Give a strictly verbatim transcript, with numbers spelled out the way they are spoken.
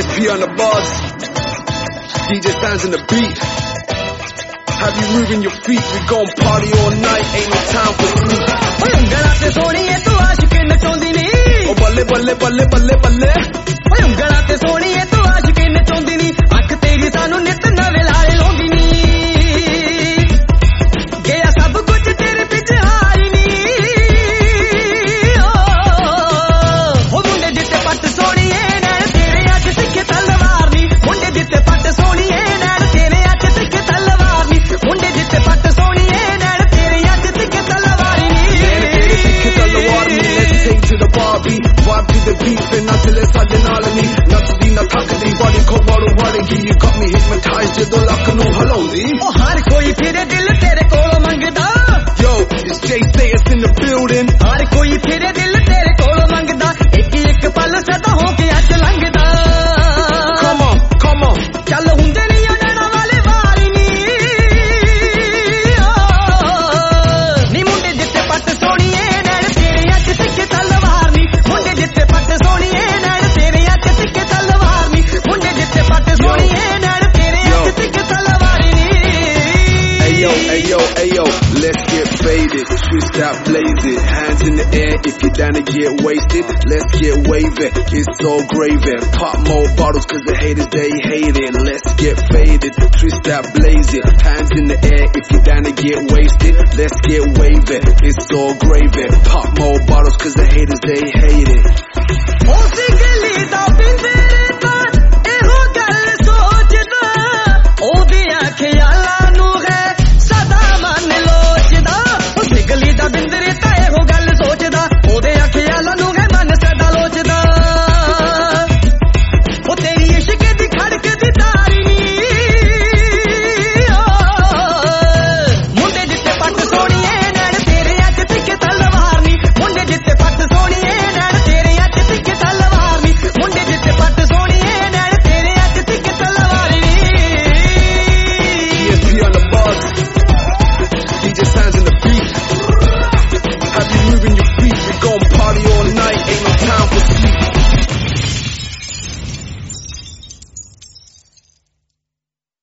P on the bars, D J stands in the beat. Have you moving your feet? We gon' party all night, ain't no time for sleep. ਓਏ ਉਂਗਲਾਂ ਤੇ ਸੋਹਣੀਏ ਤੂੰ ਆਸ਼ਿਕ ਨਚਾਉਂਦੀ ਨੀ ਓ ਬੱਲੇ ਬੱਲੇ ਬੱਲੇ ਬੱਲੇ ਬੱਲੇ ਓਏ ਉਂਗਲਾਂ ਤੇ ਸੋਹਣੀਏ ਤੂੰ ਆਸ਼ਿਕ ਨਚਾਉਂਦੀ ਨੀ ਅੱਖ ਤੇਰੀ ਸਾਨੂੰ ਨਿਤ ਨਵੇਂ ਲਾਏ ਲਾਉਂਦੀ ਨੀ ਗਿਆ ਸਭ ਕੁਝ ਤੇਰੇ ਪਿੱਛੇ ਹਾਰੀ ਨੀ ਓ ਮੁੰਡੇ ਜਿੱਤੇ ਪੱਟ ਸੋਹਣੀਏ ਨੈਣ ਤੇਰੇ ਅੱਜ ਸਿੱਖੇ ਤਲਵਾਰ ਨੀ ਮੁੰਡੇ ਜਿੱਤੇ ਪੱਟ ਸੋਹਣੀਏ ਨੈਣ ਤੇਰੇ ਅੱਜ ਸਿੱਖੇ ਤਲਵਾਰ ਨੀ ਮੁੰਡੇ ਜਿੱਤੇ ਪੱਟ ਸੋਹਣੀਏ ਨੈਣ ਤੇਰੇ ਅੱਜ ਸਿੱਖੇ ਤਲਵਾਰ ਨੀ to the Barbie, vibe to the beat, and not till it's ਸਾਡੇ ਨਾਲ ਨੀ ਨੱਚਦੀ ਨਾ ਥੱਕਦੀ body ਕੋ ਬਾੜੂ ਵੜਗੀ you got me hypnotized ਜਦੋਂ ਲੱਕ ਨੂੰ ਹਲਾਉਂਦੀ ਓ ਹਰ ਕੋਈ ਫਿਰੇ ਦਿਲ ਤੇਰੇ ਕੋਲੋਂ ਮੰਗਦਾ yo it's Jay say it's in the building ਹਰ ਕੋਈ ਫਿਰੇ ਦਿਲ ਤੇਰੇ ਕੋਲੋਂ ਮੰਗਦਾ ਇੱਕ ਇੱਕ ਪਲ ਸਦਾ ਹੋ ਕੇ ਅੱਜ ਲੰਘਦਾ come on come on ਚੱਲ ਹੁੰਦੇ ਨੀ ਨੈਣਾ ਵਾਲੇ ਵਾਰੀ ਨੀ ਨੀ ਮੁੰਡੇ ਜਿੱਤੇ ਪੱਟ ਸੋਹਣੀਏ ਨੈਣ ਤੇਰੇ ਅੱਜ ਸਿੱਖੇ ਤਲਵਾਰ ਨੀ ਮੁੰਡੇ ਜਿੱਤੇ ਪੱਟ ਸੋਹਣੀਏ ਨੈਣ ਤੇਰੇ ਅੱਜ ਸਿੱਖੇ ਤਲਵਾਰ ਨੀ ਮੁੰਡੇ ਜਿੱਤੇ ਪੱਟ ਸੋਹਣੀਏ ਨੈਣ ਤੇਰੇ ਅੱਜ ਸਿੱਖੇ ਤਲਵਾਰ ਨੀ hey yo hey yo hey yo let's get faded twist that blaze it hands in the air if you're down to get wasted let's get wavy it's so gravy pop more bottles cause the haters they hate it let's get faded twist that blaze it hands in the air if you're down to get wasted let's get wavy it's so gravy pop more bottles cause the haters they hate it